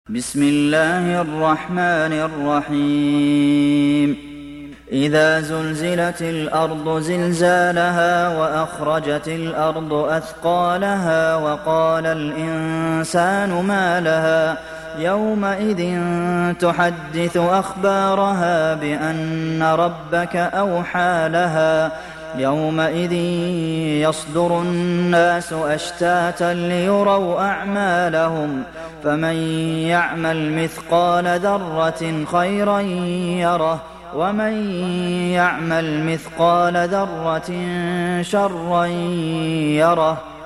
بسم الله الرحمن الرحيم إذا زلزلت الأرض زلزالها وأخرجت الأرض أثقالها وقال الإنسان ما لها يومئذ تحدث أخبارها بأن ربك أوحى لها يومئذ يصدر الناس أشتاتا ليروا أعمالهم فمن يعمل مثقال ذرة خيرا يره ومن يعمل مثقال ذرة شرا يره